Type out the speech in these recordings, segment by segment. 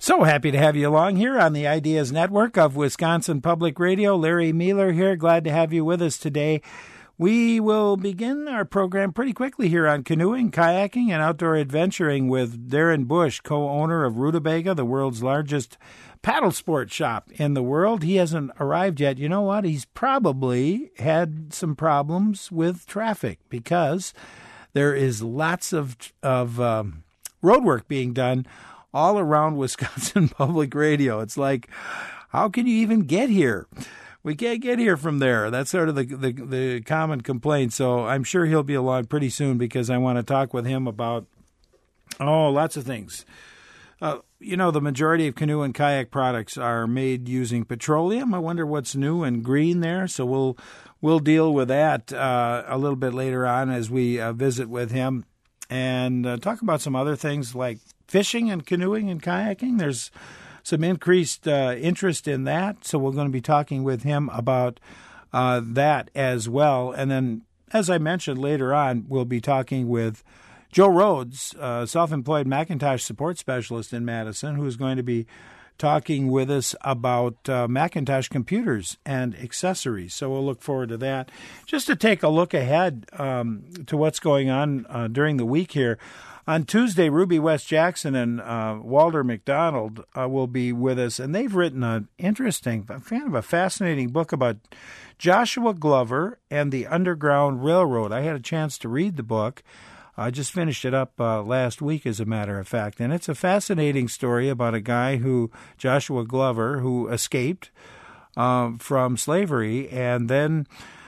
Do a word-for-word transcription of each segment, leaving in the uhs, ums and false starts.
So happy to have you along here on the Ideas Network of Wisconsin Public Radio. Larry Mueller here. Glad to have you with us today. We will begin our program pretty quickly here on canoeing, kayaking, and outdoor adventuring with Darren Bush, co-owner of Rutabaga, the world's largest paddle sport shop in the world. He hasn't arrived yet. You know what? He's probably had some problems with traffic because there is lots of, of um, road work being done all around Wisconsin Public Radio. It's like, how can you even get here? We can't get here from there. That's sort of the, the the common complaint. So I'm sure he'll be along pretty soon because I want to talk with him about, oh, lots of things. Uh, you know, the majority of canoe and kayak products are made using petroleum. I wonder what's new and green there. So we'll we'll deal with that uh, a little bit later on as we uh, visit with him and uh, talk about some other things like fishing and canoeing and kayaking. There's some increased uh, interest in that, so we're going to be talking with him about uh, that as well. And then, as I mentioned later on, we'll be talking with Joe Rhodes, uh, self-employed Macintosh support specialist in Madison, who's going to be talking with us about uh, Macintosh computers and accessories. So we'll look forward to that. Just to take a look ahead um, to what's going on uh, during the week here. On Tuesday, Ruby West Jackson and uh, Walter McDonald uh, will be with us, and they've written an interesting, kind of a fascinating book about Joshua Glover and the Underground Railroad. I had a chance to read the book. I just finished it up uh, last week, as a matter of fact, and it's a fascinating story about a guy who, Joshua Glover, who escaped uh, from slavery and then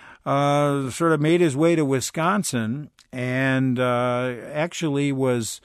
uh, sort of made his way to Wisconsin and uh, actually was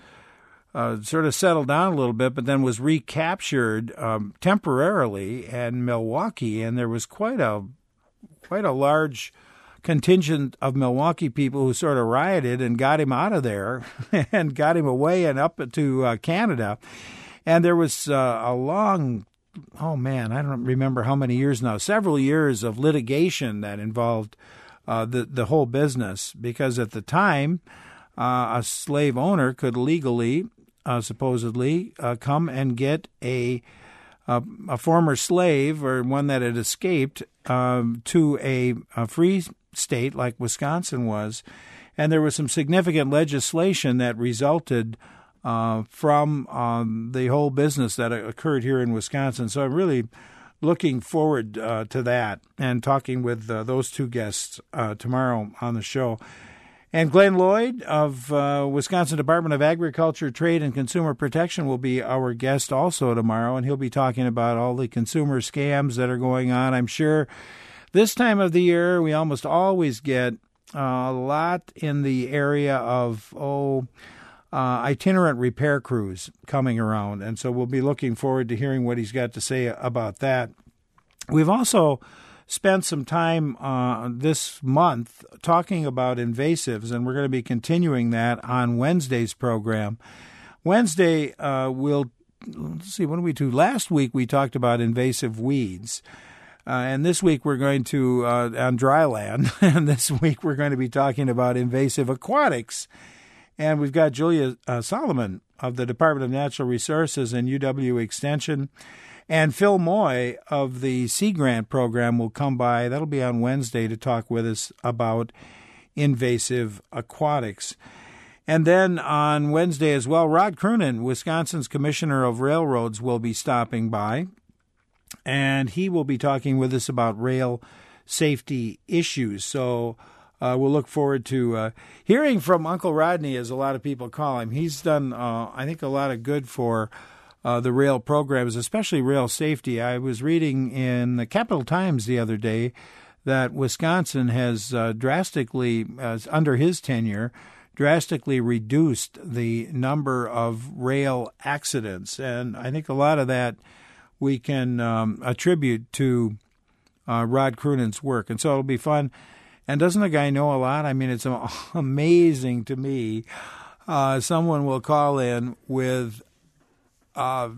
uh, sort of settled down a little bit, but then was recaptured um, temporarily in Milwaukee, and there was quite a quite a large contingent of Milwaukee people who sort of rioted and got him out of there and got him away and up to uh, Canada. And there was uh, a long, oh man, I don't remember how many years now, several years of litigation that involved Uh, the the whole business, because at the time, uh, a slave owner could legally, uh, supposedly, uh, come and get a, a a former slave or one that had escaped um, to a, a free state like Wisconsin was, and there was some significant legislation that resulted uh, from um, the whole business that occurred here in Wisconsin. So I'm really looking forward uh, to that and talking with uh, those two guests uh, tomorrow on the show. And Glenn Lloyd of uh, Wisconsin Department of Agriculture, Trade, and Consumer Protection will be our guest also tomorrow, and he'll be talking about all the consumer scams that are going on. I'm sure this time of the year we almost always get uh, a lot in the area of, oh, Uh, itinerant repair crews coming around, and so we'll be looking forward to hearing what he's got to say about that. We've also spent some time uh, this month talking about invasives, and we're going to be continuing that on Wednesday's program. Wednesday, uh, we'll, let's see, what did we do? Last week we talked about invasive weeds. Uh, and this week we're going to, uh, on dry land, and this week we're going to be talking about invasive aquatics. And we've got Julia uh, Solomon of the Department of Natural Resources and U W Extension. And Phil Moy of the Sea Grant program will come by. That'll be on Wednesday to talk with us about invasive aquatics. And then on Wednesday as well, Rod Croonan, Wisconsin's Commissioner of Railroads, will be stopping by. And he will be talking with us about rail safety issues. So Uh, we'll look forward to uh, hearing from Uncle Rodney, as a lot of people call him. He's done, uh, I think, a lot of good for uh, the rail programs, especially rail safety. I was reading in the Capital Times the other day that Wisconsin has uh, drastically, uh, under his tenure, drastically reduced the number of rail accidents. And I think a lot of that we can um, attribute to uh, Rod Croonan's work. And so it'll be fun. And doesn't the guy know a lot? I mean, it's amazing to me. Uh, someone will call in with uh,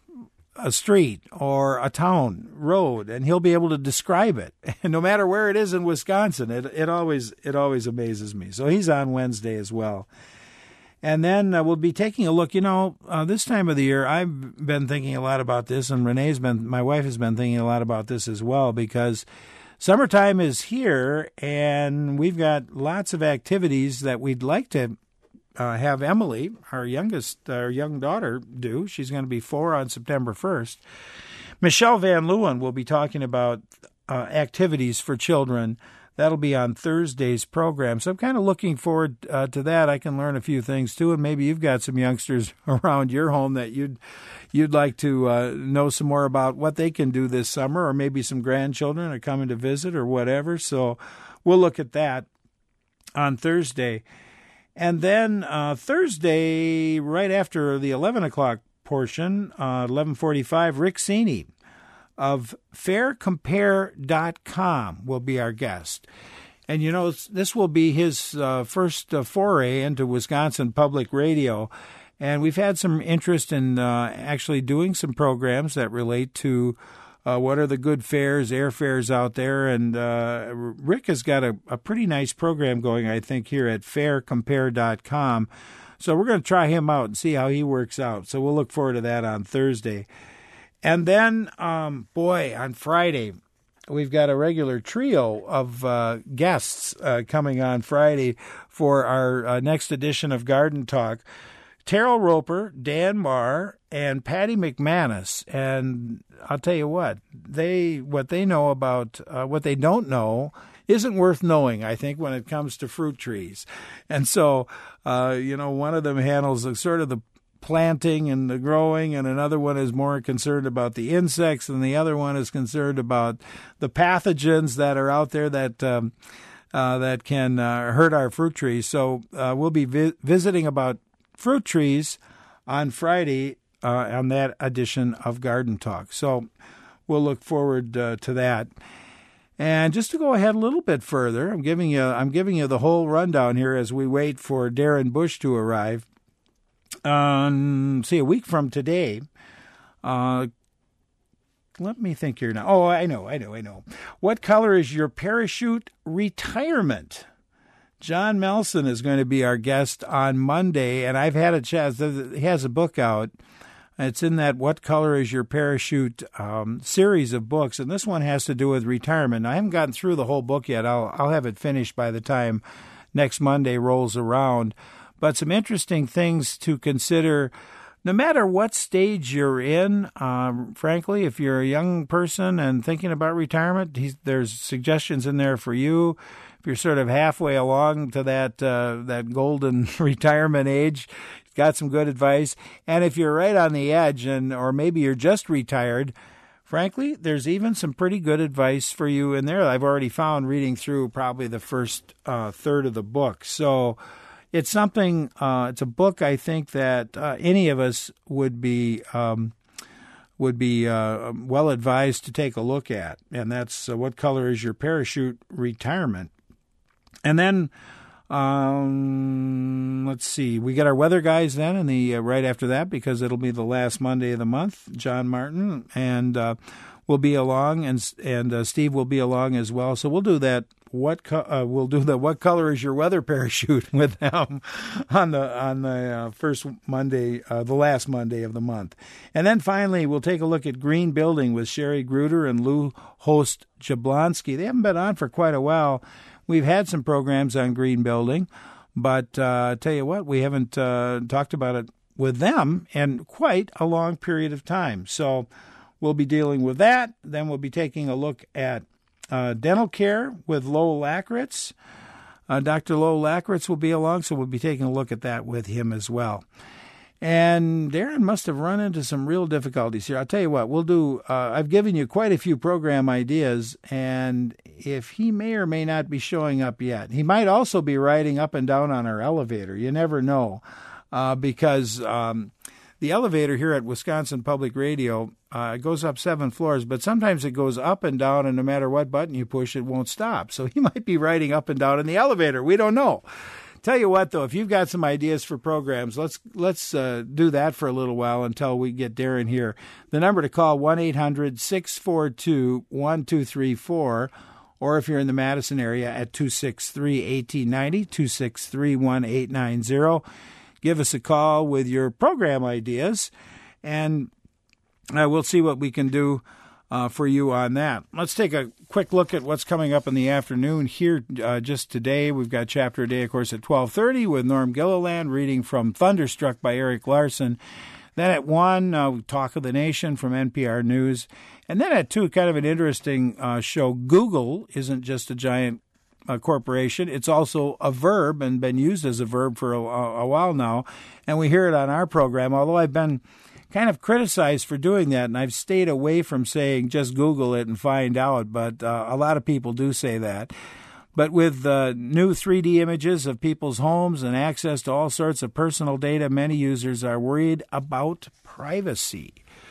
a street or a town road, and he'll be able to describe it. And no matter where it is in Wisconsin, it it always it always amazes me. So he's on Wednesday as well. And then uh, we'll be taking a look. You know, uh, this time of the year, I've been thinking a lot about this, and Renee's been, my wife has been thinking a lot about this as well, because summertime is here, and we've got lots of activities that we'd like to uh, have Emily, our youngest, our young daughter, do. She's going to be four on September first. Michelle Van Leeuwen will be talking about uh, activities for children. That'll be on Thursday's program. So I'm kind of looking forward uh, to that. I can learn a few things, too, and maybe you've got some youngsters around your home that you'd you'd like to uh, know some more about what they can do this summer, or maybe some grandchildren are coming to visit or whatever. So we'll look at that on Thursday. And then uh, Thursday, right after the eleven o'clock portion, uh, eleven forty-five, Rick Cini of fair compare dot com will be our guest. And, you know, this will be his uh, first uh, foray into Wisconsin Public Radio. And we've had some interest in uh, actually doing some programs that relate to uh, what are the good fares, airfares out there. And uh, Rick has got a, a pretty nice program going, I think, here at fair compare dot com. So we're going to try him out and see how he works out. So we'll look forward to that on Thursday. And then, um, boy, on Friday, we've got a regular trio of uh, guests uh, coming on Friday for our uh, next edition of Garden Talk. Terrell Roper, Dan Marr, and Patty McManus. And I'll tell you what, they what they know about uh, what they don't know isn't worth knowing, I think, when it comes to fruit trees. And so, uh, you know, one of them handles the, sort of the planting and the growing, and another one is more concerned about the insects, and the other one is concerned about the pathogens that are out there that um, uh, that can uh, hurt our fruit trees. So uh, we'll be vi- visiting about fruit trees on Friday uh, on that edition of Garden Talk. So we'll look forward uh, to that. And just to go ahead a little bit further, I'm giving you I'm giving you the whole rundown here as we wait for Darren Bush to arrive. Um, see, a week from today, uh, let me think here now. Oh, I know, I know, I know. What color is your parachute retirement? John Melson is going to be our guest on Monday, and I've had a chance. He has a book out. It's in that What Color is Your Parachute um, series of books, and this one has to do with retirement. I haven't gotten through the whole book yet. I'll, I'll have it finished by the time next Monday rolls around. But some interesting things to consider, no matter what stage you're in. Um, frankly, if you're a young person and thinking about retirement, he's, there's suggestions in there for you. If you're sort of halfway along to that uh, that golden retirement age, he's got some good advice. And if you're right on the edge, and or maybe you're just retired, frankly, there's even some pretty good advice for you in there. I've already found reading through probably the first uh, third of the book. So it's something, uh, it's a book I think that uh, any of us would be um, would be uh, well advised to take a look at. And that's uh, What Color is Your Parachute Retirement? And then, um, let's see, we get our weather guys then in the uh, right after that, because it'll be the last Monday of the month. John Martin and uh, will be along, and and uh, Steve will be along as well. So we'll do that. What co- uh, we'll do the What Color is Your Weather Parachute with them on the on the uh, first Monday, uh, the last Monday of the month, and then finally we'll take a look at Green Building with Sherry Gruder and Lou Host Jablonski. They haven't been on for quite a while. We've had some programs on Green Building, but uh, I tell you what, we haven't uh, talked about it with them in quite a long period of time. So we'll be dealing with that. Then we'll be taking a look at Uh, dental care with Lowell Lakritz. Uh, Doctor Lowell Lakritz will be along, so we'll be taking a look at that with him as well. And Darren must have run into some real difficulties here. I'll tell you what, we'll do, uh, I've given you quite a few program ideas, and if he may or may not be showing up yet, he might also be riding up and down on our elevator. You never know, uh, because um, the elevator here at Wisconsin Public Radio uh, goes up seven floors, but sometimes it goes up and down, and no matter what button you push, it won't stop. So he might be riding up and down in the elevator. We don't know. Tell you what, though, if you've got some ideas for programs, let's let's uh, do that for a little while until we get Darren here. The number to call, one eight hundred six four two one two three four, or if you're in the Madison area at two six three one eight nine zero, two six three one eight nine zero. give us a call with your program ideas, and uh, we'll see what we can do uh, for you on that. Let's take a quick look at what's coming up in the afternoon here uh, just today. We've got Chapter a Day, of course, at twelve thirty with Norm Gilliland reading from Thunderstruck by Eric Larson. Then at one, uh, Talk of the Nation from N P R News. And then at two, kind of an interesting uh, show. Google isn't just a giant uh, corporation. It's also a verb and been used as a verb for a, a while now. And we hear it on our program, although I've been kind of criticized for doing that. And I've stayed away from saying just Google it and find out. But uh, a lot of people do say that. But with uh, new three D images of people's homes and access to all sorts of personal data, many users are worried about privacy.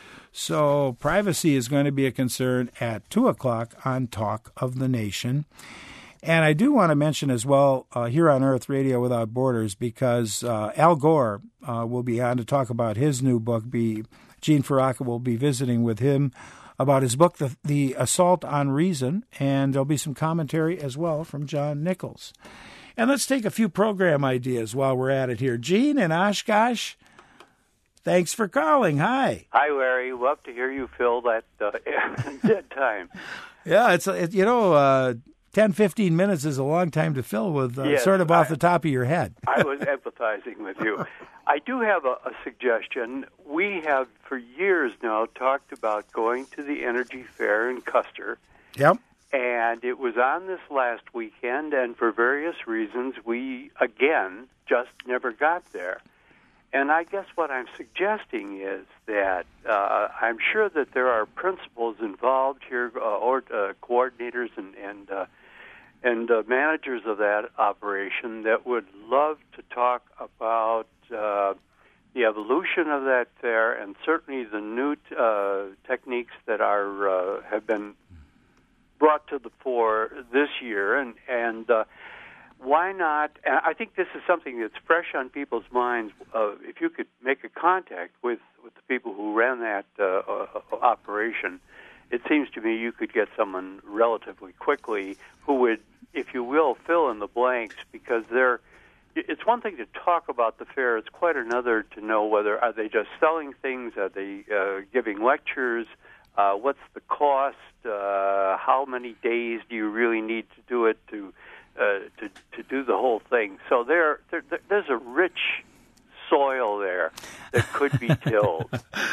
So privacy is going to be a concern at two o'clock on Talk of the Nation. And I do want to mention as well uh, here on Earth Radio Without Borders, because uh, Al Gore uh, will be on to talk about his new book. Be Gene Faraca will be visiting with him about his book, The, the Assault on Reason, and there'll be some commentary as well from John Nichols. And let's take a few program ideas while we're at it here. Gene in Oshkosh, thanks for calling. Hi. Hi, Larry. Love to hear you fill that uh, dead time. Yeah, it's, it, you know, uh, ten, fifteen minutes is a long time to fill with uh, yes, sort of off I, the top of your head. I was empathizing with you. I do have a, a suggestion. We have, for years now, talked about going to the Energy Fair in Custer. Yep. And it was on this last weekend, and for various reasons, we, again, just never got there. And I guess what I'm suggesting is that uh, I'm sure that there are principals involved here, uh, or uh, coordinators and and, uh, and uh, managers of that operation that would love to talk about uh, the evolution of that fair, and certainly the new uh, techniques that are uh, have been brought to the fore this year, and and uh, why not? And I think this is something that's fresh on people's minds. Uh, if you could make a contact with, with the people who ran that uh, uh, operation, it seems to me you could get someone relatively quickly who would, if you will, fill in the blanks, because they're. It's one thing to talk about the fair. It's quite another to know whether are they just selling things, are they uh, giving lectures, uh, what's the cost, uh, how many days do you really need to do it to uh, to to do the whole thing. So there, there there's a rich soil there that could be tilled.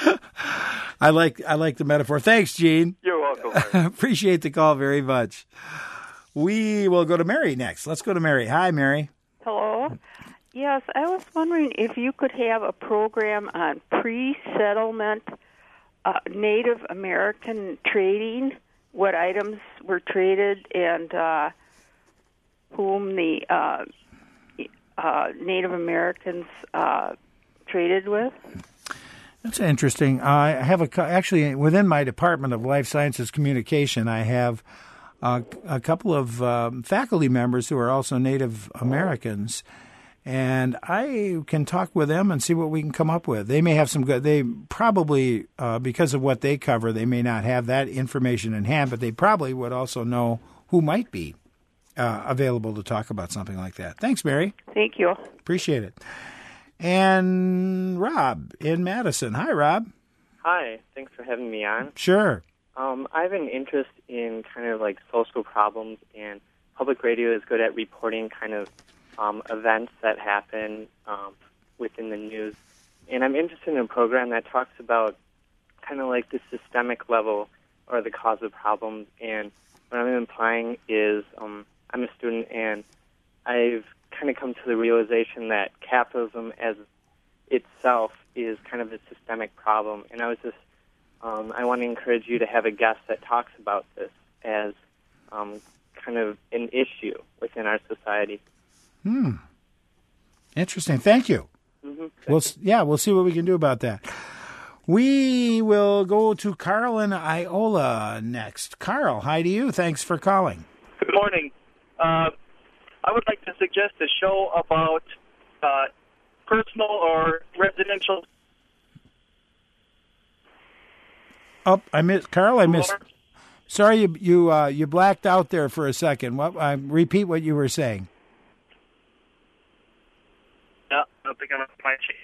I like I like the metaphor. Thanks, Gene. You're welcome. Appreciate the call very much. We will go to Mary next. Let's go to Mary. Hi, Mary. Hello. Yes, I was wondering if you could have a program on pre-settlement uh, Native American trading, what items were traded, and uh, whom the uh, uh, Native Americans uh, traded with. That's interesting. Uh, I have a actually within my Department of Life Sciences Communication, I have Uh, a couple of um, faculty members who are also Native Americans, and I can talk with them and see what we can come up with. They may have some good, they probably, uh, because of what they cover, they may not have that information in hand, but they probably would also know who might be uh, available to talk about something like that. Thanks, Mary. Thank you. Appreciate it. And Rob in Madison. Hi, Rob. Hi. Thanks for having me on. Sure. Um, I have an interest in kind of like social problems, and public radio is good at reporting kind of um, events that happen um, within the news. And I'm interested in a program that talks about kind of like the systemic level or the cause of problems. And what I'm implying is um, I'm a student, and I've kind of come to the realization that capitalism as itself is kind of a systemic problem. And I was just Um, I want to encourage you to have a guest that talks about this as um, kind of an issue within our society. Hmm. Interesting. Thank you. Mm-hmm. We'll, yeah, we'll see what we can do about that. We will go to Carl in Iola next. Carl, hi to you. Thanks for calling. Good morning. Uh, I would like to suggest a show about uh, personal or residential. Oh, I missed Carl. I missed. Sorry, you you uh, you blacked out there for a second. What? Uh, repeat what you were saying. Uh, something on my chain.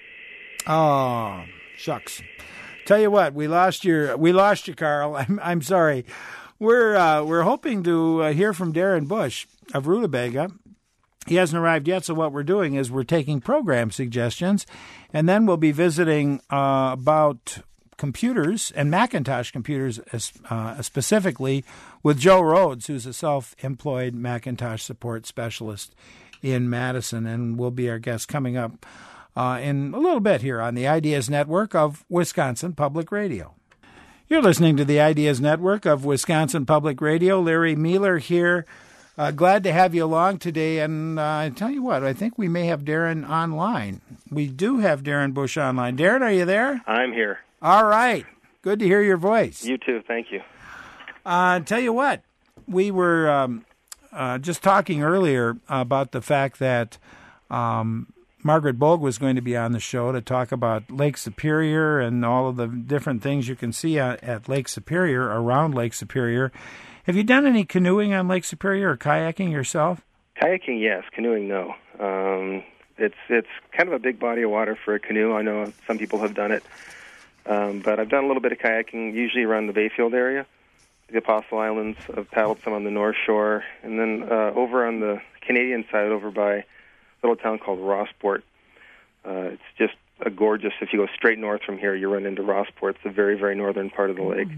Oh, shucks. Tell you what, we lost your, we lost you, Carl. I'm, I'm sorry. We're, uh, we're hoping to uh, hear from Darren Bush of Rutabaga. He hasn't arrived yet, so what we're doing is we're taking program suggestions, and then we'll be visiting uh, about computers and Macintosh computers uh, specifically with Joe Rhodes, who's a self-employed Macintosh support specialist in Madison, and will be our guest coming up uh, in a little bit here on the Ideas Network of Wisconsin Public Radio. You're listening to the Ideas Network of Wisconsin Public Radio. Larry Mealer here. Uh, glad to have you along today. And uh, I tell you what, I think we may have Darren online. We do have Darren Bush online. Darren, are you there? I'm here. All right. Good to hear your voice. You too. Thank you. Uh, tell you what, we were um, uh, just talking earlier about the fact that um, Margaret Bogue was going to be on the show to talk about Lake Superior and all of the different things you can see at, at Lake Superior, around Lake Superior. Have you done any canoeing on Lake Superior or kayaking yourself? Kayaking, yes. Canoeing, no. Um, it's it's kind of a big body of water for a canoe. I know some people have done it. Um, but I've done a little bit of kayaking, usually around the Bayfield area, the Apostle Islands. I've paddled some on the North Shore. And then uh, over on the Canadian side, over by a little town called Rossport. Uh, it's just a gorgeous, if you go straight north from here, you run into Rossport. It's the very, very northern part of the lake.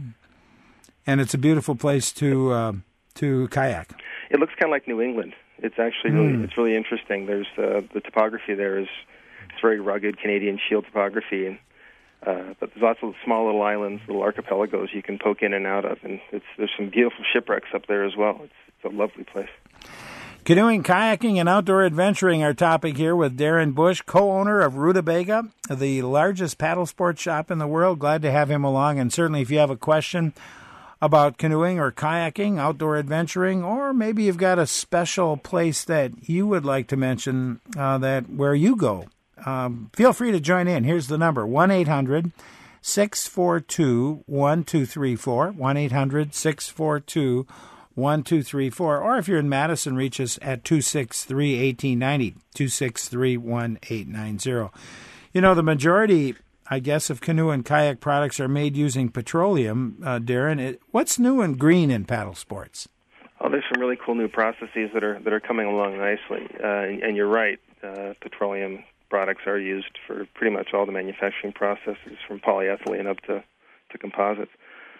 And it's a beautiful place to uh, to kayak. It looks kind of like New England. It's actually really, mm. it's really interesting. There's uh, the topography there is it's very rugged Canadian shield topography, and uh, but there's lots of small little islands, little archipelagos you can poke in and out of, and it's there's some beautiful shipwrecks up there as well. It's, it's a lovely place. Canoeing, kayaking, and outdoor adventuring, our topic here with Darren Bush, co-owner of Rutabaga, the largest paddle sports shop in the world. Glad to have him along, and certainly if you have a question about canoeing or kayaking, outdoor adventuring, or maybe you've got a special place that you would like to mention uh, that where you go, um, feel free to join in. Here's the number, one eight hundred six four two one two three four, one eight hundred six four two one two three four, or if you're in Madison, reach us at two six three, one eight nine zero, two six three, one eight nine zero. You know, the majority, I guess, of canoe and kayak products are made using petroleum. Uh, Darren, it, what's new and green in paddle sports? Oh, there's some really cool new processes that are that are coming along nicely. Uh, and, and you're right, uh, petroleum products are used for pretty much all the manufacturing processes, from polyethylene up to, to composites.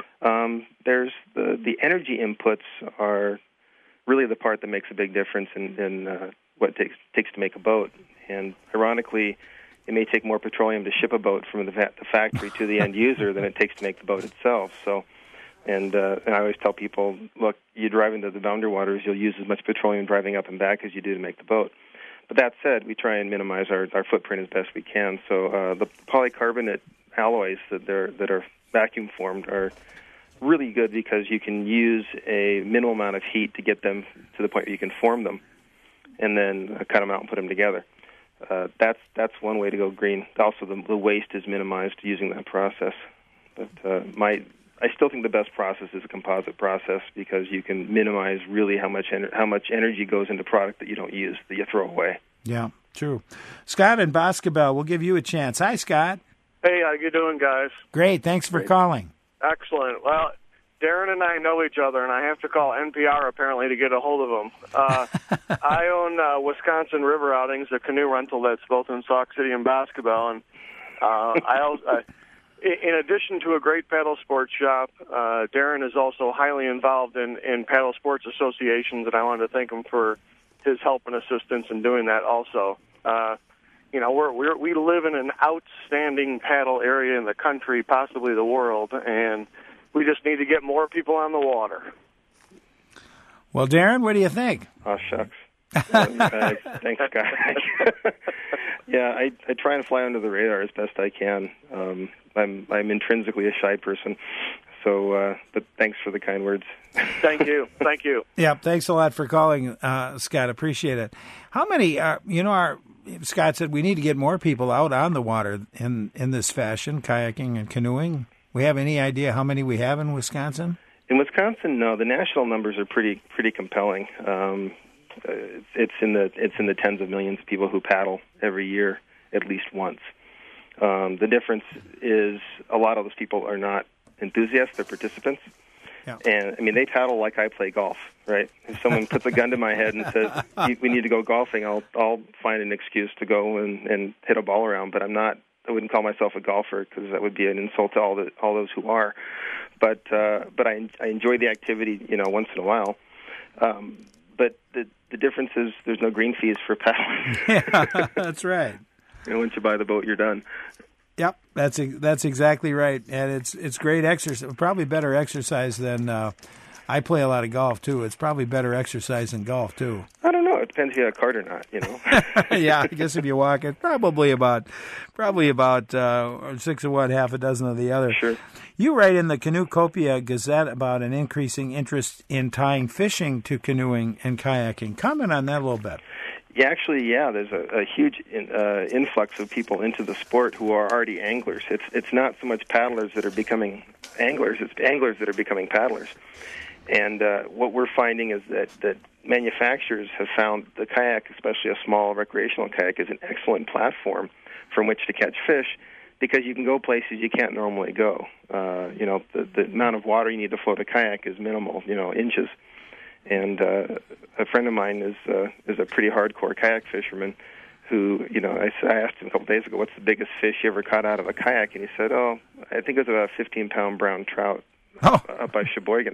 Um, there's the the energy inputs are really the part that makes a big difference in, in uh, what it takes takes to make a boat. And ironically, it may take more petroleum to ship a boat from the, va- the factory to the end user than it takes to make the boat itself. So, and uh, and I always tell people, look, you drive into the Boundary Waters, you'll use as much petroleum driving up and back as you do to make the boat. But that said, we try and minimize our, our footprint as best we can. So uh, the polycarbonate alloys that they're that are vacuum formed are really good because you can use a minimal amount of heat to get them to the point where you can form them, and then cut them out and put them together. Uh, that's that's one way to go green. Also, the, the waste is minimized using that process. But uh, my I still think the best process is a composite process because you can minimize really how much ener- how much energy goes into product that you don't use, that you throw away. Yeah, true. Scott in Boscobel, we'll give you a chance. Hi, Scott. Hey, how you doing, guys? Great. Thanks for Great. calling. Excellent. Well, Darren and I know each other, and I have to call N P R apparently to get a hold of him. Uh, I own uh, Wisconsin River Outings, a canoe rental that's both in Sauk City and Boscobel, and uh, I also, uh, in addition to a great paddle sports shop, uh, Darren is also highly involved in, in paddle sports associations, and I wanted to thank him for his help and assistance in doing that also. Uh, you know, we're, we're, we live in an outstanding paddle area in the country, possibly the world, and we just need to get more people on the water. Well, Darren, what do you think? Oh, shucks. uh, thanks, Scott. yeah, I, I try and fly under the radar as best I can. Um, I'm I'm intrinsically a shy person, so uh, but thanks for the kind words. Thank you, thank you. Yeah, thanks a lot for calling, uh, Scott. Appreciate it. How many? Uh, you know, our Scott said we need to get more people out on the water in in this fashion, kayaking and canoeing. We have any idea how many we have in Wisconsin? In Wisconsin, no. The national numbers are pretty pretty compelling. Um, it's in the it's in the tens of millions of people who paddle every year, at least once. Um, the difference is a lot of those people are not enthusiasts; they're participants. Yeah. And I mean, they paddle like I play golf, right? If someone puts a gun to my head and says we need to go golfing, I'll I'll find an excuse to go and, and hit a ball around. But I'm not. I wouldn't call myself a golfer because that would be an insult to all the all those who are. But uh, but I I enjoy the activity, you know, once in a while. Um, but the the difference is there's no green fees for paddling. Yeah, that's right. You know, once you buy the boat, you're done. Yep, that's that's exactly right, and it's it's great exercise. Probably better exercise than uh, I play a lot of golf too. It's probably better exercise than golf too. I don't know. It depends if you have a cart or not. You know. Yeah, I guess if you walk it, probably about probably about uh, six of one, half a dozen of the other. Sure. You write in the Canoecopia Gazette about an increasing interest in tying fishing to canoeing and kayaking. Comment on that a little bit. Yeah, actually, yeah, there's a, a huge in, uh, influx of people into the sport who are already anglers. It's it's not so much paddlers that are becoming anglers; it's anglers that are becoming paddlers. And uh, what we're finding is that, that manufacturers have found the kayak, especially a small recreational kayak, is an excellent platform from which to catch fish because you can go places you can't normally go. Uh, you know, the, the amount of water you need to float a kayak is minimal, you know, inches. And uh, a friend of mine is uh, is a pretty hardcore kayak fisherman who, you know, I, I asked him a couple days ago, what's the biggest fish you ever caught out of a kayak? And he said, oh, I think it was about a fifteen-pound brown trout oh. up by Sheboygan.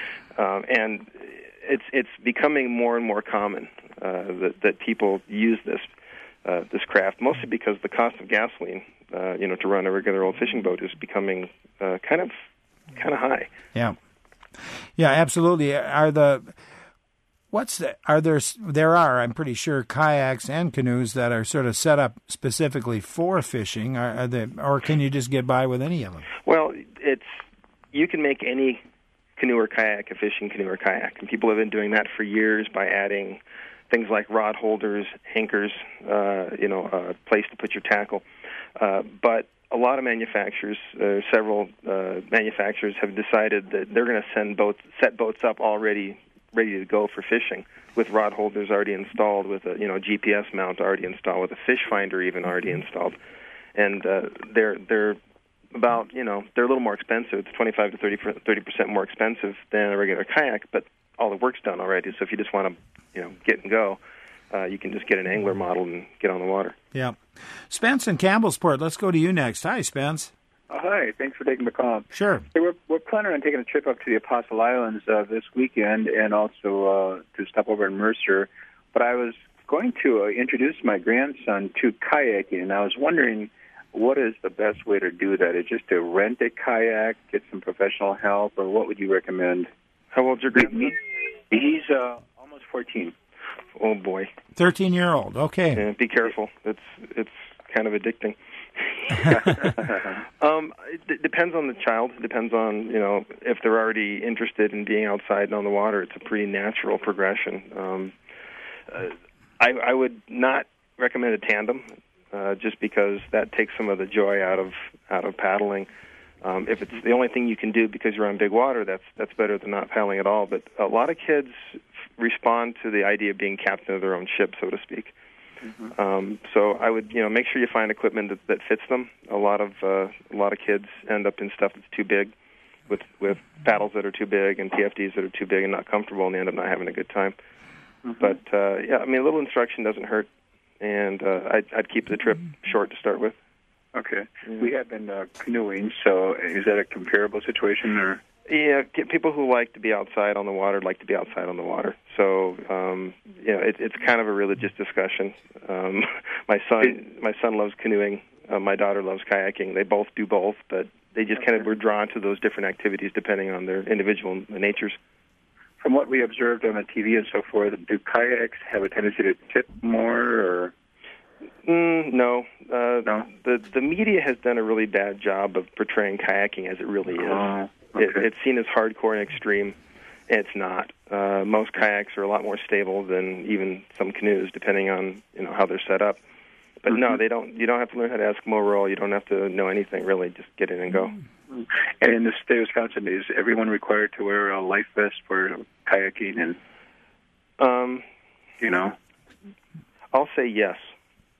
Um, and it's it's becoming more and more common uh, that, that people use this uh, this craft, mostly because the cost of gasoline, uh, you know, to run a regular old fishing boat is becoming uh, kind of kind of high. Yeah. Yeah, absolutely. Are the what's the are there there are I'm pretty sure kayaks and canoes that are sort of set up specifically for fishing. Are, are they, or can you just get by with any of them? Well, it's you can make any canoe or kayak a fishing canoe or kayak, and people have been doing that for years by adding things like rod holders, anchors, uh, you know, a place to put your tackle. Uh, but a lot of manufacturers, uh, several uh, manufacturers, have decided that they're going to send boats, set boats up already ready to go for fishing, with rod holders already installed, with a you know G P S mount already installed, with a fish finder even already installed, and uh, they're they're about you know they're a little more expensive. It's twenty-five to thirty percent more expensive than a regular kayak, but all the work's done already. So if you just want to you know get and go, uh, you can just get an angler model and get on the water. Yeah. Spence in Campbellsport, let's go to you next. Hi, Spence. Oh, hi. Thanks for taking the call. Sure. Hey, we're, we're planning on taking a trip up to the Apostle Islands uh, this weekend and also uh, to stop over in Mercer. But I was going to uh, introduce my grandson to kayaking, and I was wondering what is the best way to do that? Is it just to rent a kayak, get some professional help, or what would you recommend? How old's your grandson? He's uh, almost fourteen. Oh, boy. thirteen-year-old, okay. Yeah, be careful. It's it's kind of addicting. um, it d- depends on the child. It depends on, you know, if they're already interested in being outside and on the water. It's a pretty natural progression. Um, uh, I, I would not recommend a tandem uh, just because that takes some of the joy out of out of paddling. Um, if it's the only thing you can do because you're on big water, that's that's better than not paddling at all. But a lot of kids respond to the idea of being captain of their own ship, so to speak. Mm-hmm. Um, so I would, you know, make sure you find equipment that, that fits them. A lot of uh, a lot of kids end up in stuff that's too big, with with paddles that are too big and P F Ds that are too big and not comfortable, and they end up not having a good time. Mm-hmm. But uh, yeah, I mean, a little instruction doesn't hurt, and uh, I'd, I'd keep the trip short to start with. Okay, yeah. We have been uh, canoeing, so is that a comparable situation, or? Yeah, people who like to be outside on the water like to be outside on the water. So, um, you know, it, it's kind of a religious discussion. Um, my son, my son loves canoeing. Uh, my daughter loves kayaking. They both do both, but they just kind of were drawn to those different activities depending on their individual natures. From what we observed on the T V and so forth, do kayaks have a tendency to tip more, or? Mm, no. Uh, no. The the media has done a really bad job of portraying kayaking as it really is. Oh. Okay. It, it's seen as hardcore and extreme. It's not. Uh, most kayaks are a lot more stable than even some canoes, depending on you know how they're set up. But mm-hmm. no, they don't. You don't have to learn how to Eskimo roll. You don't have to know anything really. Just get in and go. Mm-hmm. And in the state of Wisconsin, is everyone required to wear a life vest for kayaking? And um, you know, I'll say yes.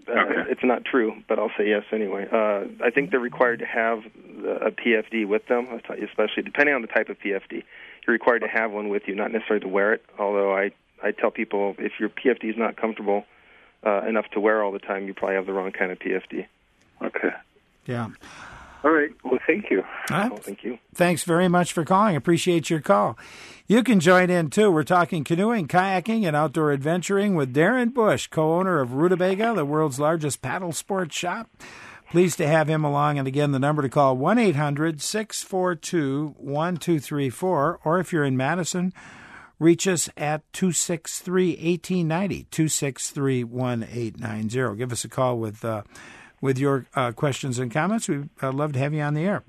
Uh, Okay. It's not true, but I'll say yes anyway. Uh, I think they're required to have a P F D with them, especially depending on the type of P F D. You're required to have one with you, not necessarily to wear it, although I, I tell people if your P F D is not comfortable uh, enough to wear all the time, you probably have the wrong kind of P F D. Okay. Yeah. All right. Well, thank you. All right. Well, thank you. Thanks very much for calling. Appreciate your call. You can join in, too. We're talking canoeing, kayaking, and outdoor adventuring with Darren Bush, co-owner of Rutabaga, the world's largest paddle sports shop. Pleased to have him along. And again, the number to call, one eight hundred six four two one two three four. Or if you're in Madison, reach us at two six three, one eight nine zero, two six three, one eight nine zero. Give us a call with uh, with your uh, questions and comments. We'd uh, love to have you on the air.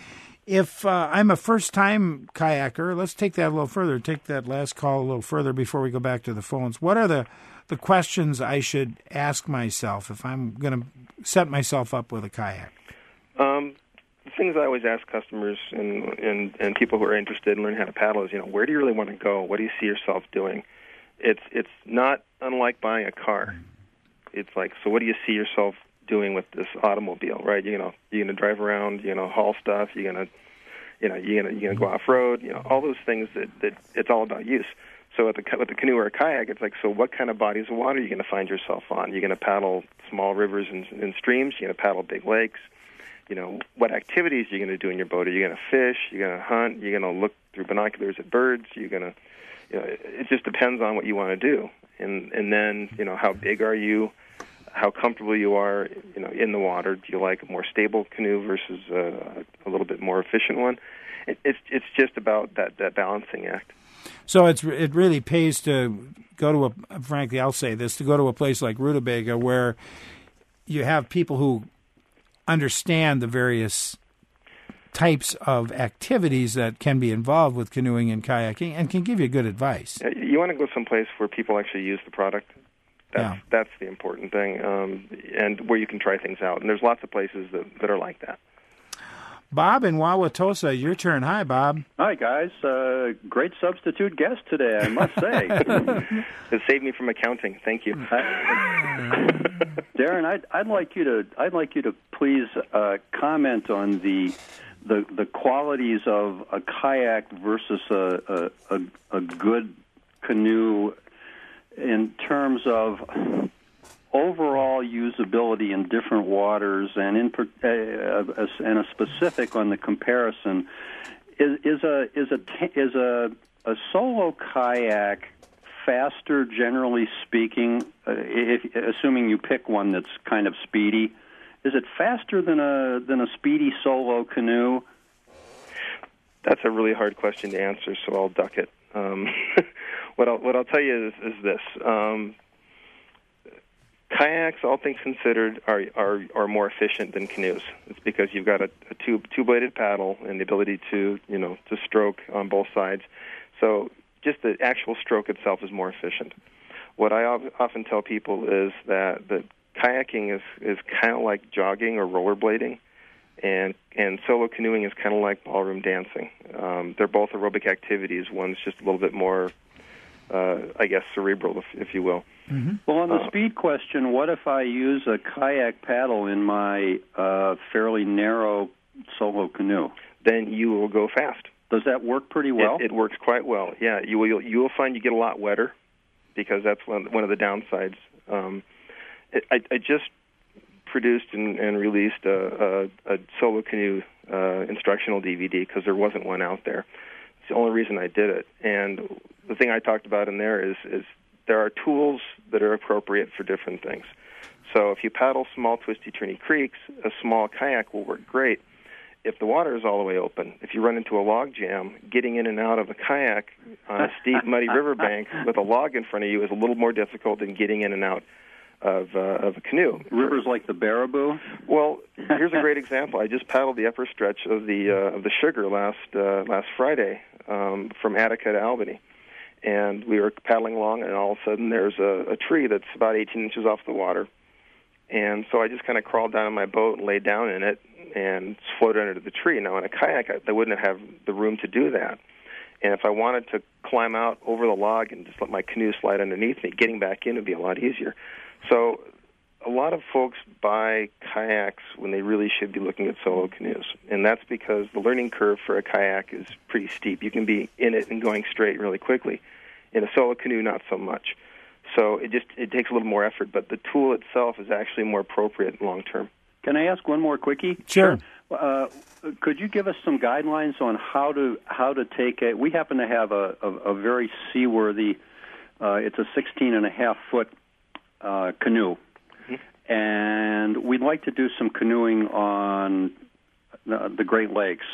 If uh, I'm a first-time kayaker, let's take that a little further. Take that last call a little further before we go back to the phones. What are the, the questions I should ask myself if I'm going to set myself up with a kayak? Um, the things I always ask customers and, and, and people who are interested in learning how to paddle is, you know, where do you really want to go? What do you see yourself doing? It's it's not unlike buying a car. It's like, so what do you see yourself doing with this automobile, right? You know, you're going to drive around, you know, haul stuff, you're going to, you know, you're going to, you're going to go off-road, you know, all those things that, that it's all about use. So with the, with the canoe or a kayak, it's like, so what kind of bodies of water are you going to find yourself on? You're going to paddle small rivers and, and streams, you're going to paddle big lakes, you know, what activities are you going to do in your boat? Are you going to fish? You're going to hunt? You're going to look through binoculars at birds? You're going to, you know, it just depends on what you want to do. And, and then, you know, how big are you? How comfortable you are, you know, in the water. Do you like a more stable canoe versus a, a little bit more efficient one? It, it's it's just about that, that balancing act. So it's it really pays to go to a, frankly, I'll say this, to go to a place like Rutabaga where you have people who understand the various types of activities that can be involved with canoeing and kayaking and can give you good advice. You want to go someplace where people actually use the product. That's, yeah. that's the important thing, um, and where you can try things out. And there's lots of places that, that are like that. Bob in Wauwatosa, your turn. Hi, Bob. Hi, guys. Uh, great substitute guest today, I must say. It saved me from accounting. Thank you. Darren, I'd, I'd like you to I'd like you to please uh, comment on the the the qualities of a kayak versus a a, a, a good canoe in terms of overall usability in different waters, and in uh, and a specific on the comparison. Is, is a is a is a a solo kayak faster, generally speaking? Uh, if, assuming you pick one that's kind of speedy, is it faster than a than a speedy solo canoe? That's a really hard question to answer, so I'll duck it. Um, what I'll what I'll tell you is, is this. Um, Kayaks, all things considered, are, are are more efficient than canoes. It's because you've got a, a two two bladed paddle and the ability to you know to stroke on both sides. So just the actual stroke itself is more efficient. What I often tell people is that that kayaking is is kind of like jogging or rollerblading, and and solo canoeing is kind of like ballroom dancing. Um, they're both aerobic activities. One's just a little bit more, uh, I guess, cerebral, if, if you will. Mm-hmm. Well, on the uh, speed question, what if I use a kayak paddle in my uh, fairly narrow solo canoe? Then you will go fast. Does that work pretty well? It, it works quite well. Yeah, you will. You will find you get a lot wetter because that's one one of the downsides. Um, it, I, I just produced and, and released a, a, a solo canoe uh, instructional D V D because there wasn't one out there. It's the only reason I did it. And the thing I talked about in there is is there are tools that are appropriate for different things. So if you paddle small, twisty, turny creeks, a small kayak will work great. If the water is all the way open, if you run into a log jam, getting in and out of a kayak on a steep, muddy riverbank with a log in front of you is a little more difficult than getting in and out of uh, of a canoe. Rivers like the Baraboo? Well, here's a great example. I just paddled the upper stretch of the uh, of the Sugar last uh, last Friday um, from Attica to Albany. And we were paddling along, and all of a sudden there's a, a tree that's about eighteen inches off the water. And so I just kind of crawled down in my boat and laid down in it and floated under the tree. Now, in a kayak, I, I wouldn't have the room to do that. And if I wanted to climb out over the log and just let my canoe slide underneath me, getting back in would be a lot easier. So a lot of folks buy kayaks when they really should be looking at solo canoes, and that's because the learning curve for a kayak is pretty steep. You can be in it and going straight really quickly. In a solo canoe, not so much. So it just it takes a little more effort, but the tool itself is actually more appropriate long term. Can I ask one more quickie? Sure. Uh, could you give us some guidelines on how to how to take a? We happen to have a, a, a very seaworthy. Uh, it's a sixteen and a half foot uh, canoe, mm-hmm. and we'd like to do some canoeing on the, the Great Lakes.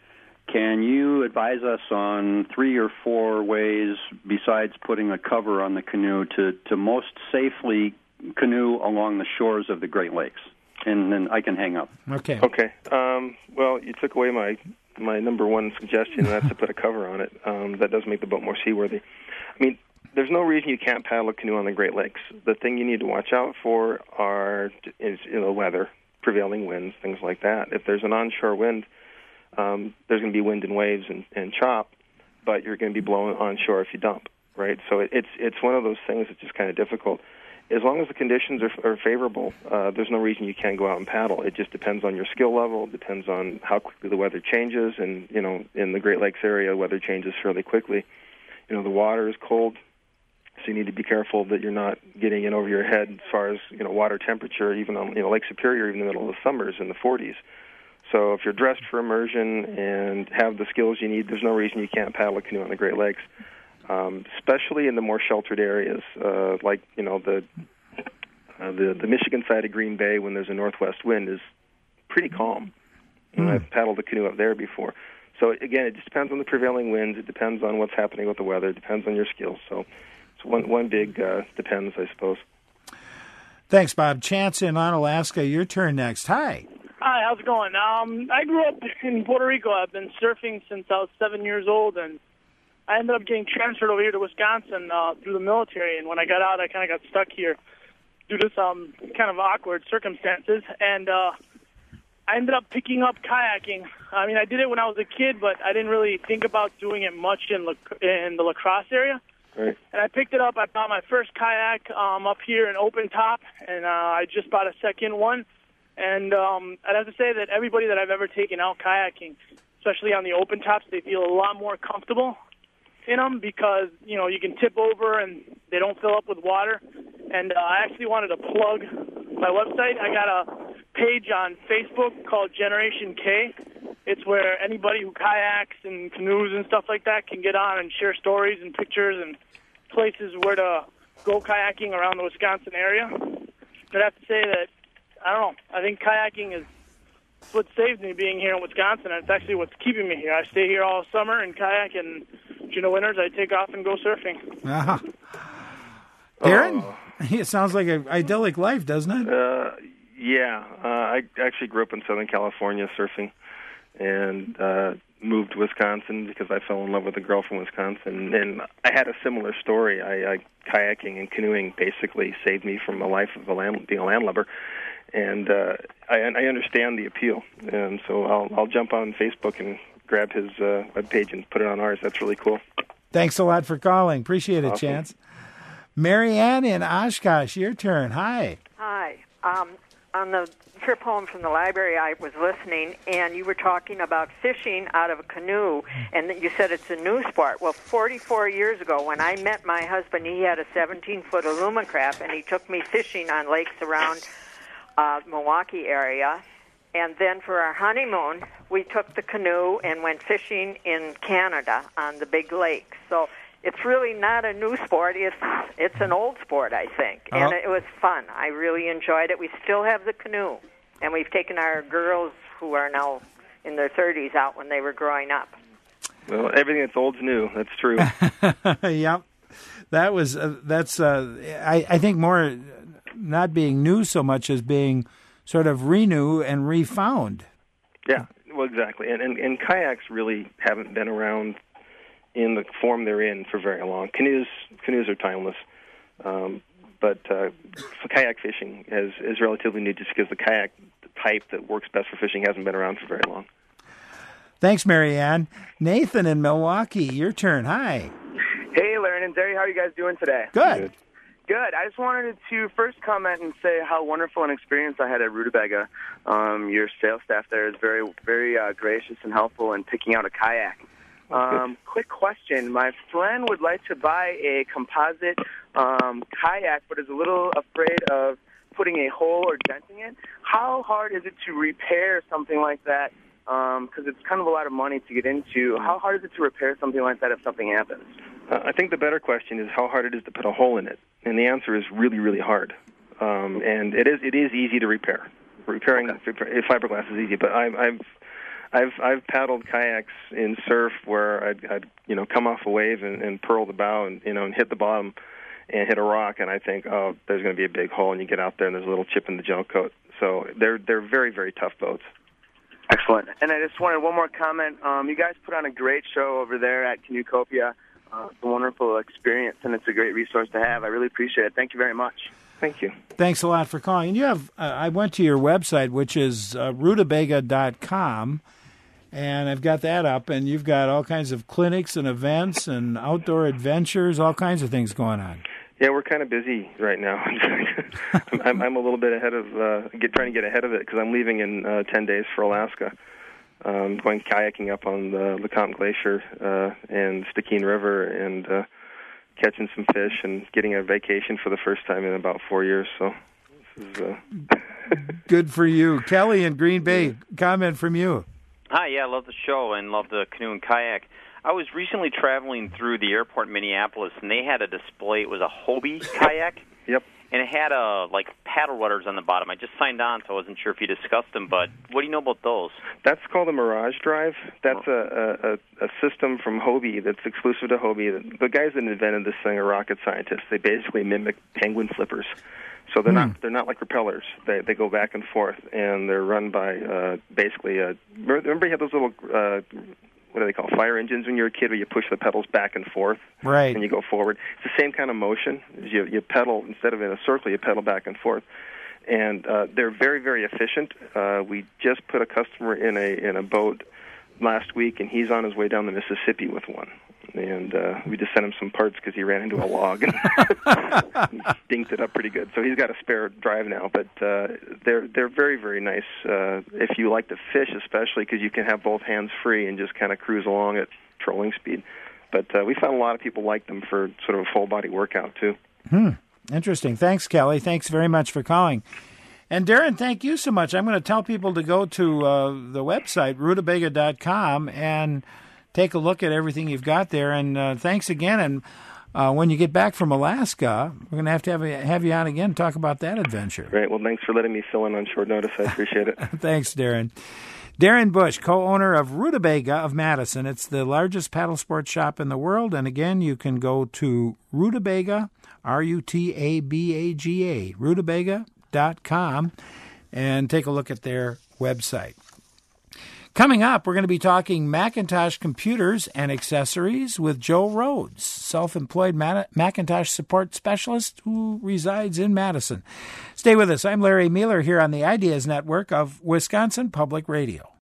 Can you advise us on three or four ways, besides putting a cover on the canoe, to, to most safely canoe along the shores of the Great Lakes? And then I can hang up. Okay. Okay. Um, well, you took away my, my number one suggestion, and that's to put a cover on it. Um, that does make the boat more seaworthy. I mean, there's no reason you can't paddle a canoe on the Great Lakes. The thing you need to watch out for are is you know, weather, prevailing winds, things like that. If there's an onshore wind, Um, there's going to be wind and waves and, and chop, but you're going to be blown onshore if you dump, right? So it, it's it's one of those things that's just kind of difficult. As long as the conditions are, are favorable, uh, there's no reason you can't go out and paddle. It just depends on your skill level. It depends on how quickly the weather changes, and you know, in the Great Lakes area, weather changes fairly quickly. You know, the water is cold, so you need to be careful that you're not getting in over your head as far as you know water temperature. Even on you know Lake Superior, even in the middle of the summers in the forties. So if you're dressed for immersion and have the skills you need, there's no reason you can't paddle a canoe on the Great Lakes, um, especially in the more sheltered areas, uh, like you know the, uh, the the Michigan side of Green Bay when there's a northwest wind is pretty calm. Mm. And I've paddled a canoe up there before. So again, it just depends on the prevailing winds. It depends on what's happening with the weather. It depends on your skills. So it's one one big uh, depends, I suppose. Thanks, Bob. Chance in Onalaska, your turn next. Hi. Hi, how's it going? Um, I grew up in Puerto Rico. I've been surfing since I was seven years old, and I ended up getting transferred over here to Wisconsin uh, through the military. And when I got out, I kind of got stuck here due to some kind of awkward circumstances. And uh, I ended up picking up kayaking. I mean, I did it when I was a kid, but I didn't really think about doing it much in, La- in the La Crosse area. Right. And I picked it up. I bought my first kayak um, up here in Open Top, and uh, I just bought a second one. And um, I'd have to say that everybody that I've ever taken out kayaking, especially on the open tops, they feel a lot more comfortable in them because, you know, you can tip over and they don't fill up with water. And uh, I actually wanted to plug my website. I got a page on Facebook called Generation K. It's where anybody who kayaks and canoes and stuff like that can get on and share stories and pictures and places where to go kayaking around the Wisconsin area. I'd have to say that I don't know. I think kayaking is what saved me being here in Wisconsin, and it's actually what's keeping me here. I stay here all summer and kayak, and during the winters I take off and go surfing. Uh-huh. Darren, oh. It sounds like an idyllic life, doesn't it? Uh, yeah. Uh, I actually grew up in Southern California surfing, and uh, moved to Wisconsin because I fell in love with a girl from Wisconsin. And I had a similar story. I, I kayaking and canoeing basically saved me from a life of a land, being a landlubber. And uh, I, I understand the appeal, and so I'll, I'll jump on Facebook and grab his uh, webpage and put it on ours. That's really cool. Thanks a lot for calling. Appreciate it, awesome. Chance. Marianne in Oshkosh, your turn. Hi. Hi. Um, on the trip home from the library, I was listening, and you were talking about fishing out of a canoe, and you said it's a new sport. Well, forty-four years ago, when I met my husband, he had a seventeen-foot Alumacraft, and he took me fishing on lakes around Uh, Milwaukee area, and then for our honeymoon we took the canoe and went fishing in Canada on the big lakes. So it's really not a new sport, it's it's an old sport, I think. And oh. It was fun. I really enjoyed it. We still have the canoe, and we've taken our girls who are now in their thirties out when they were growing up. Well, everything that's old's new. That's true. Yep. That was uh, that's uh, I I think more not being new so much as being sort of renew and refound. Yeah, well, exactly. And, and and kayaks really haven't been around in the form they're in for very long. Canoes canoes are timeless, um, but uh, kayak fishing is, is relatively new just because the kayak type that works best for fishing hasn't been around for very long. Thanks, Marianne. Nathan in Milwaukee, your turn. Hi. Hey, Larry and Derry. How are you guys doing today? Good. Good. Good. I just wanted to first comment and say how wonderful an experience I had at Rutabaga. Um, your sales staff there is very, very uh, gracious and helpful in picking out a kayak. Um, quick question. My friend would like to buy a composite um, kayak, but is a little afraid of putting a hole or denting it. How hard is it to repair something like that? Because um, it's kind of a lot of money to get into. How hard is it to repair something like that if something happens? Uh, I think the better question is how hard it is to put a hole in it, and the answer is really, really hard. Um, and it is it is easy to repair. Repairing okay. fiberglass is easy, but I've I've I've, I've paddled kayaks in surf where I'd, I'd you know come off a wave and, and pearl the bow and you know and hit the bottom and hit a rock, and I think, oh, there's going to be a big hole, and you get out there and there's a little chip in the gel coat. So they're they're very, very tough boats. Excellent. And I just wanted one more comment. Um, you guys put on a great show over there at Canoecopia. Uh, it's a wonderful experience, and it's a great resource to have. I really appreciate it. Thank you very much. Thank you. Thanks a lot for calling. And you have, uh, I went to your website, which is uh, rutabaga dot com, and I've got that up, and you've got all kinds of clinics and events and outdoor adventures, all kinds of things going on. Yeah, we're kind of busy right now. I'm, I'm a little bit ahead of, uh, get, trying to get ahead of it because I'm leaving in uh, ten days for Alaska. Um, going kayaking up on the LeCompte Glacier uh, and Stikine River and uh, catching some fish and getting a vacation for the first time in about four years. So this is uh... good for you. Kelly in Green Bay, comment from you. Hi, yeah, I love the show and love the canoe and kayak. I was recently traveling through the airport in Minneapolis, and they had a display. It was a Hobie kayak. Yep. And it had a like paddle rudders on the bottom. I just signed on, so I wasn't sure if you discussed them. But what do you know about those? That's called a Mirage Drive. That's a a, a system from Hobie that's exclusive to Hobie. The guys that invented this thing are rocket scientists. They basically mimic penguin flippers. So they're Hmm. not they're not like propellers. They they go back and forth, and they're run by uh, basically a. Remember you had those little. Uh, What do they call fire engines when you're a kid, where you push the pedals back and forth, right, and you go forward? It's the same kind of motion. You you pedal instead of in a circle, you pedal back and forth, and uh, they're very very efficient. Uh, we just put a customer in a in a boat last week, and he's on his way down the Mississippi with one, and uh, we just sent him some parts because he ran into a log and dinked it up pretty good. So he's got a spare drive now, but uh, they're they're very very nice uh, if you like to fish, especially because you can have both hands free and just kind of cruise along at trolling speed. But uh, we found a lot of people like them for sort of a full body workout too. Hmm. Interesting. Thanks, Kelly. Thanks very much for calling. And Darren, thank you so much. I'm going to tell people to go to uh, the website, rutabaga dot com, and take a look at everything you've got there. And uh, thanks again. And uh, when you get back from Alaska, we're going to have to have, a, have you on again to talk about that adventure. Great. Well, thanks for letting me fill in on short notice. I appreciate it. Thanks, Darren. Darren Bush, co-owner of Rutabaga of Madison. It's the largest paddle sports shop in the world. And again, you can go to Rutabaga, R U T A B A G A, rutabaga dot com, and take a look at their website. Coming up, we're going to be talking Macintosh computers and accessories with Joe Rhodes, self-employed Macintosh support specialist who resides in Madison. Stay with us. I'm Larry Mueller here on the Ideas Network of Wisconsin Public Radio.